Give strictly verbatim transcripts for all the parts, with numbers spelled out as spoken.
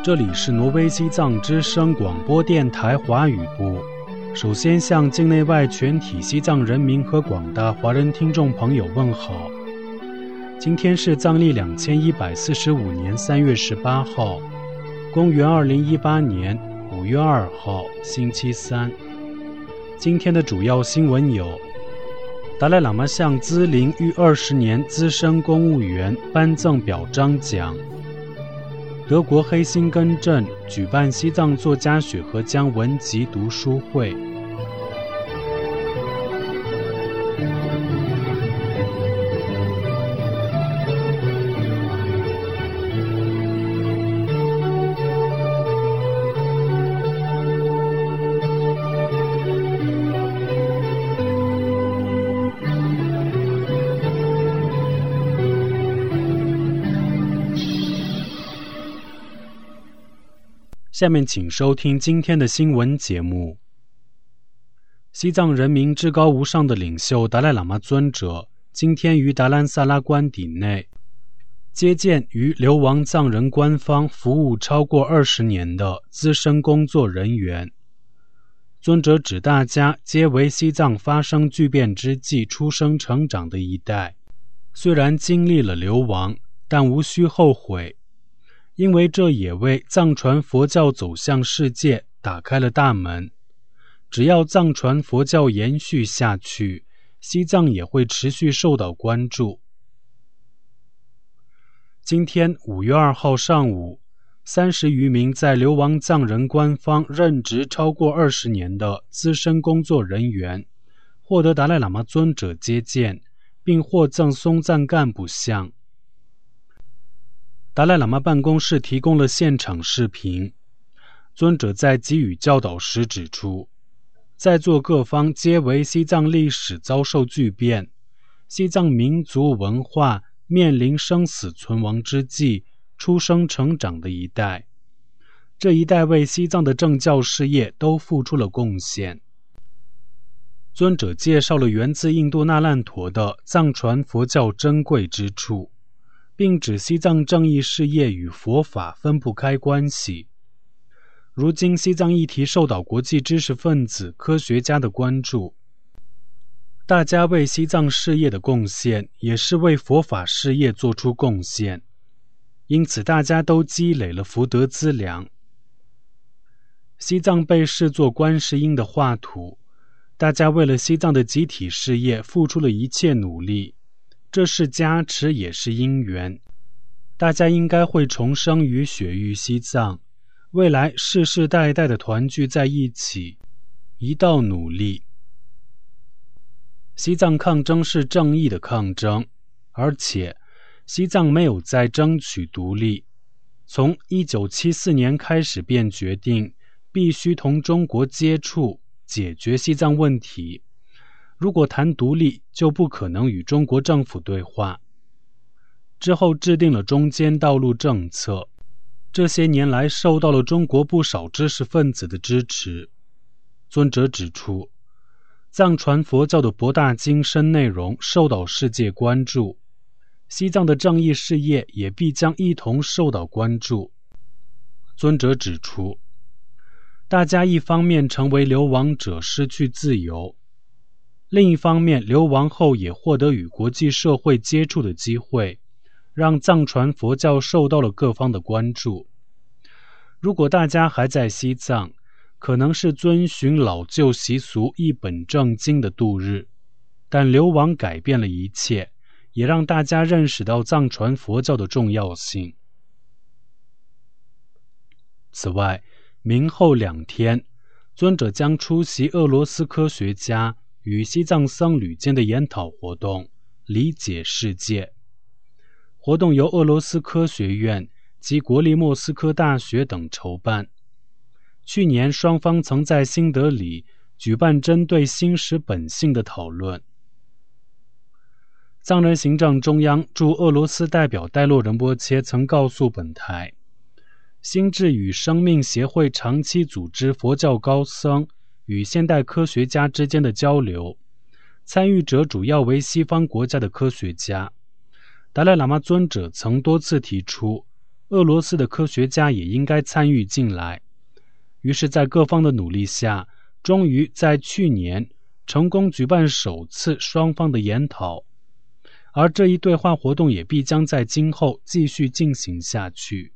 这里是挪威西藏之声广播电台华语部。首先向境内外全体西藏人民和广大华人听众朋友问好。今天是藏历两千一百四十五年三月十八号，公元二零一八年五月二号，星期三。今天的主要新闻有：达赖喇嘛向资龄逾二十年资深公务员颁赠表彰奖；德国黑心根镇举办西藏作家雪河江文集读书会。下面请收听今天的新闻节目。西藏人民至高无上的领袖达赖喇嘛尊者今天于达兰萨拉官邸内接见于流亡藏人官方服务超过二十年的资深工作人员。尊者指大家皆为西藏发生巨变之际出生成长的一代，虽然经历了流亡，但无需后悔，因为这也为藏传佛教走向世界打开了大门。只要藏传佛教延续下去，西藏也会持续受到关注。今天五月二号上午，三十余名在流亡藏人官方任职超过二十年的资深工作人员获得达赖喇嘛尊者接见，并获赠松赞干部像。达赖喇嘛办公室提供了现场视频。尊者在给予教导时指出，在座各方皆为西藏历史遭受巨变，西藏民族文化面临生死存亡之际出生成长的一代，这一代为西藏的政教事业都付出了贡献。尊者介绍了源自印度那烂陀的藏传佛教珍贵之处，并指西藏正义事业与佛法分不开关系。如今西藏议题受到国际知识分子、科学家的关注，大家为西藏事业的贡献也是为佛法事业做出贡献，因此大家都积累了福德资粮。西藏被视作观世音的画图，大家为了西藏的集体事业付出了一切努力，这是加持也是因缘，大家应该会重生于雪域西藏，未来世世代代的团聚在一起，一道努力。西藏抗争是正义的抗争，而且西藏没有在争取独立，从一九七四年开始便决定必须同中国接触，解决西藏问题。如果谈独立，就不可能与中国政府对话。之后制定了中间道路政策，这些年来受到了中国不少知识分子的支持。尊者指出，藏传佛教的博大精深内容受到世界关注，西藏的正义事业也必将一同受到关注。尊者指出，大家一方面成为流亡者失去自由，另一方面流亡后也获得与国际社会接触的机会，让藏传佛教受到了各方的关注。如果大家还在西藏，可能是遵循老旧习俗一本正经的度日，但流亡改变了一切，也让大家认识到藏传佛教的重要性。此外，明后两天，尊者将出席俄罗斯科学家与西藏僧侣间的研讨活动，理解世界。活动由俄罗斯科学院及国立莫斯科大学等筹办。去年双方曾在新德里举办针对心识本性的讨论。藏人行政中央驻俄罗斯代表戴洛仁波切曾告诉本台，心智与生命协会长期组织佛教高僧与现代科学家之间的交流，参与者主要为西方国家的科学家。达赖喇嘛尊者曾多次提出， 俄罗斯的科学家也应该参与进来。于是在各方的努力下，终于在去年成功举办首次双方的研讨，而这一对话活动也必将在今后继续进行下去。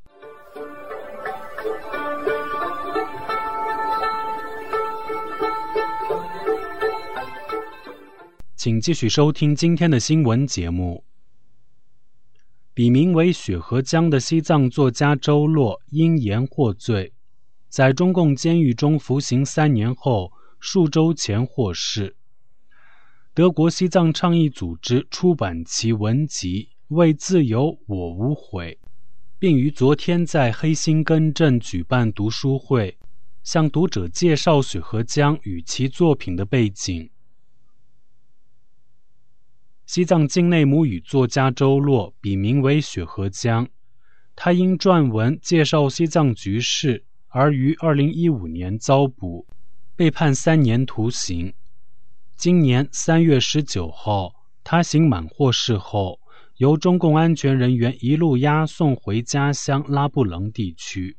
请继续收听今天的新闻节目。笔名为雪河江的西藏作家周洛因言获罪，在中共监狱中服刑三年后，数周前获释。德国西藏倡议组织出版其文集《为自由我无悔》，并于昨天在黑心根镇举办读书会，向读者介绍雪河江与其作品的背景。西藏境内母语作家周洛笔名为雪河江，他因撰文介绍西藏局势而于二零一五年遭捕，被判三年徒刑。今年三月十九号，他刑满获释后，由中共安全人员一路押送回家乡拉布楞地区。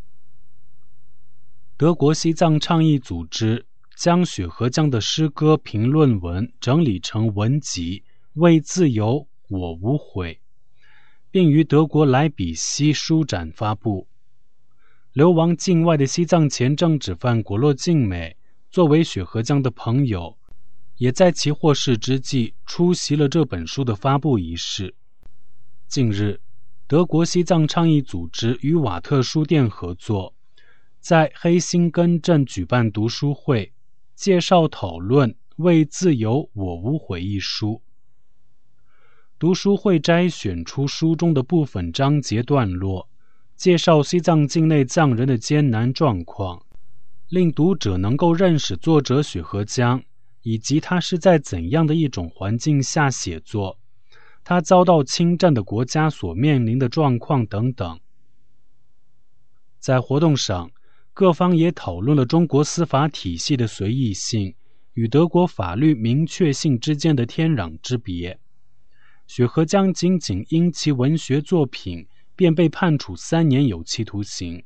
德国西藏倡议组织将雪河江的诗歌评论文整理成文集为自由我无悔，并于德国莱比锡书展发布。流亡境外的西藏前政治犯果洛静美作为雪河江的朋友，也在其获释之际出席了这本书的发布仪式。近日，德国西藏倡议组织与瓦特书店合作，在黑心根镇举办读书会，介绍讨论《为自由我无悔》一书。读书会摘选出书中的部分章节段落，介绍西藏境内藏人的艰难状况，令读者能够认识作者雪河江，以及他是在怎样的一种环境下写作，他遭到侵占的国家所面临的状况等等。在活动上，各方也讨论了中国司法体系的随意性与德国法律明确性之间的天壤之别。雪河江仅仅因其文学作品便被判处三年有期徒刑。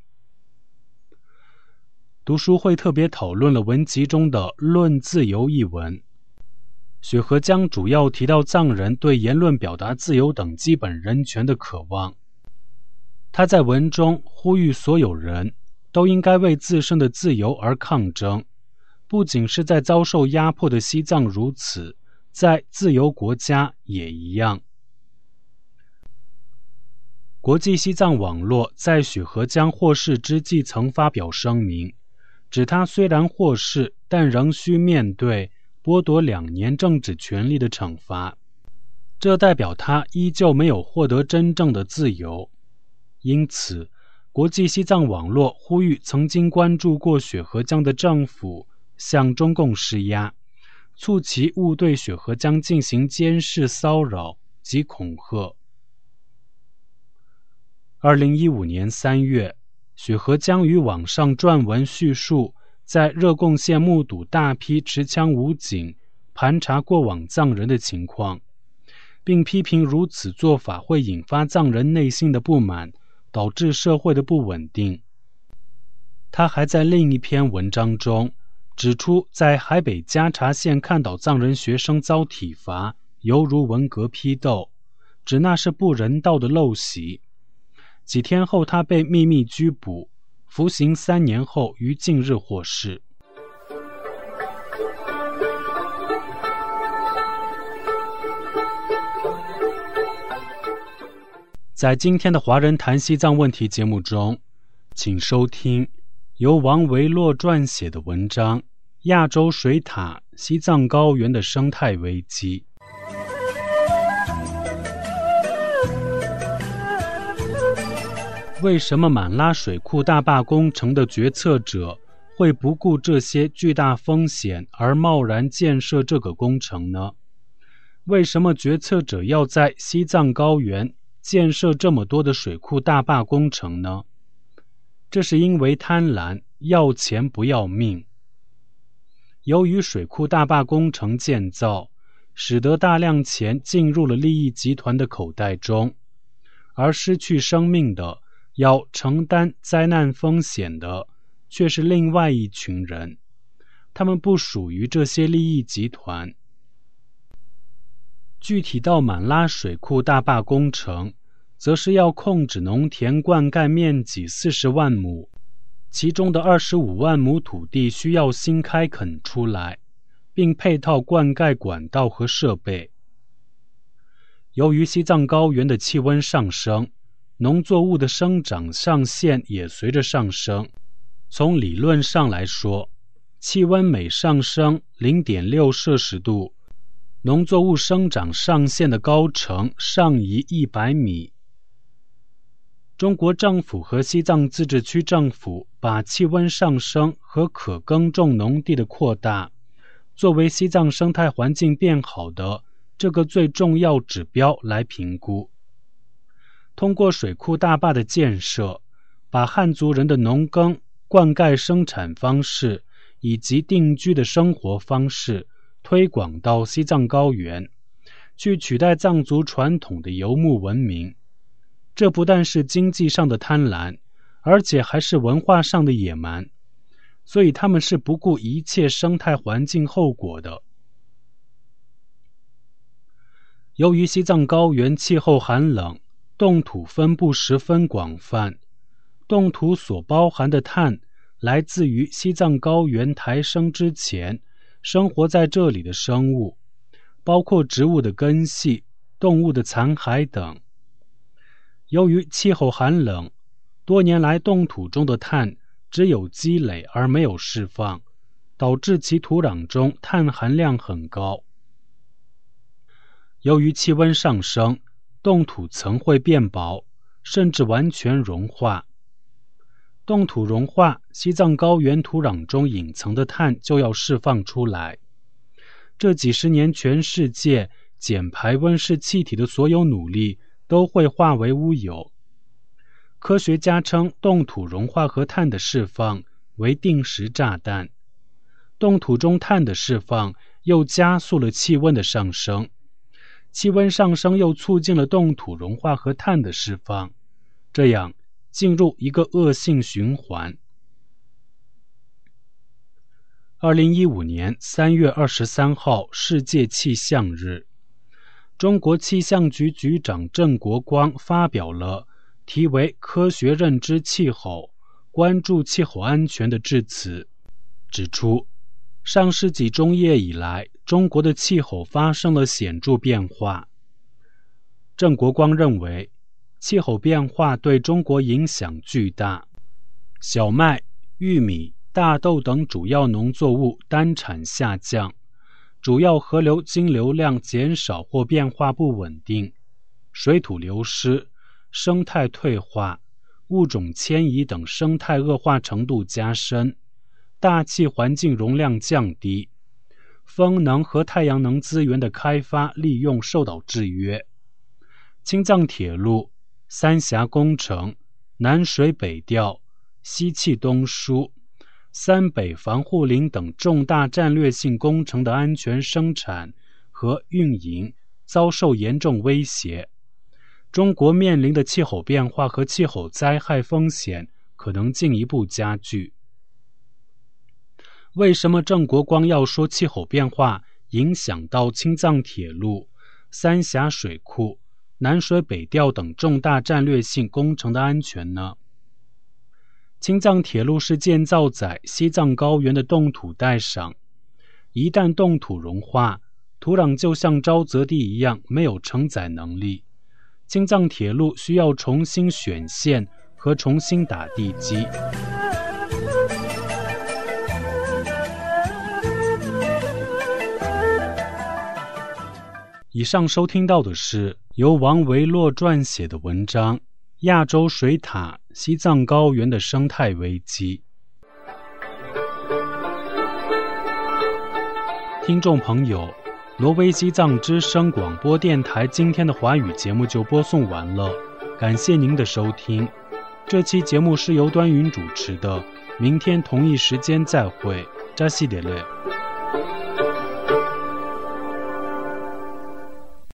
读书会特别讨论了文集中的《论自由》一文。雪河江主要提到藏人对言论表达自由等基本人权的渴望。他在文中呼吁所有人都应该为自身的自由而抗争，不仅是在遭受压迫的西藏如此，在自由国家也一样。国际西藏网络在雪河江获释之际曾发表声明，指他虽然获释，但仍需面对剥夺两年政治权利的惩罚，这代表他依旧没有获得真正的自由。因此，国际西藏网络呼吁曾经关注过雪河江的政府向中共施压，促其勿对雪河江进行监视、骚扰及恐吓。二零一五年三月，雪河江于网上撰文叙述在热贡县目睹大批持枪武警盘查过往藏人的情况，并批评如此做法会引发藏人内心的不满，导致社会的不稳定。他还在另一篇文章中指出，在海北加查县看到藏人学生遭体罚，犹如文革批斗，指那是不人道的陋习。几天后，他被秘密拘捕，服刑三年后于近日获释。在今天的华人谈西藏问题节目中，请收听由王维洛撰写的文章《亚洲水獭西藏高原的生态危机》。为什么满拉水库大坝工程的决策者会不顾这些巨大风险而贸然建设这个工程呢？为什么决策者要在西藏高原建设这么多的水库大坝工程呢？这是因为贪婪，要钱不要命。由于水库大坝工程建造，使得大量钱进入了利益集团的口袋中，而失去生命的要承担灾难风险的却是另外一群人，他们不属于这些利益集团。具体到满拉水库大坝工程，则是要控制农田灌溉面积四十万亩，其中的二十五万亩土地需要新开垦出来，并配套灌溉管道和设备。由于西藏高原的气温上升，农作物的生长上限也随着上升。从理论上来说，气温每上升 零点六 摄氏度，农作物生长上限的高程上移一百米。中国政府和西藏自治区政府把气温上升和可耕种农地的扩大作为西藏生态环境变好的这个最重要指标来评估。通过水库大坝的建设，把汉族人的农耕、灌溉生产方式以及定居的生活方式推广到西藏高原，去取代藏族传统的游牧文明。这不但是经济上的贪婪，而且还是文化上的野蛮，所以他们是不顾一切生态环境后果的。由于西藏高原气候寒冷，冻土分布十分广泛，冻土所包含的碳来自于西藏高原抬升之前生活在这里的生物，包括植物的根系、动物的残骸等。由于气候寒冷，多年来冻土中的碳只有积累而没有释放，导致其土壤中碳含量很高。由于气温上升，冻土层会变薄，甚至完全融化。冻土融化，西藏高原土壤中隐藏的碳就要释放出来。这几十年全世界减排温室气体的所有努力都会化为乌有。科学家称冻土融化和碳的释放为定时炸弹，冻土中碳的释放又加速了气温的上升，气温上升又促进了冻土融化和碳的释放，这样进入一个恶性循环。二零一五年三月二十三号世界气象日，中国气象局局长郑国光发表了题为《科学认知气候，关注气候安全》的致辞，指出上世纪中叶以来，中国的气候发生了显著变化。郑国光认为，气候变化对中国影响巨大，小麦、玉米、大豆等主要农作物单产下降，主要河流经流量减少或变化不稳定，水土流失、生态退化、物种迁移等生态恶化程度加深，大气环境容量降低，风能和太阳能资源的开发利用受到制约。青藏铁路、三峡工程、南水北调、西气东输、三北防护林等重大战略性工程的安全生产和运营遭受严重威胁。中国面临的气候变化和气候灾害风险可能进一步加剧。为什么郑国光要说气候变化影响到青藏铁路、三峡水库、南水北调等重大战略性工程的安全呢？青藏铁路是建造在西藏高原的冻土带上，一旦冻土融化，土壤就像沼泽地一样没有承载能力，青藏铁路需要重新选线和重新打地基。以上收听到的是由王维洛撰写的文章《亚洲水塔：西藏高原的生态危机》。听众朋友，挪威西藏之声广播电台今天的华语节目就播送完了，感谢您的收听。这期节目是由端云主持的，明天同一时间再会，扎西德勒。